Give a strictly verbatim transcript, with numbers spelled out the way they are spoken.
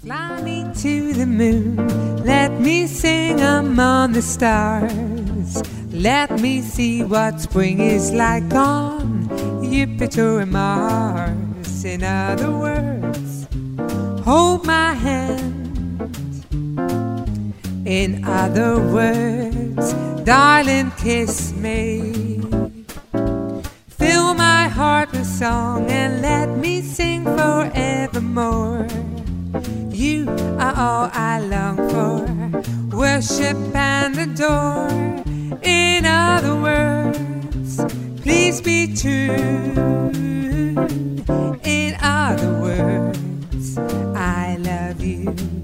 Fly me to the moon, let me sing among the stars. Let me see what spring is like on Jupiter and Mars. In other words, hold my hand. In other words, darling, kiss me. Fill my heart with song and let me sing forevermore. You are all I long for, worship and adore. In other words, please be true. In other words, I love you.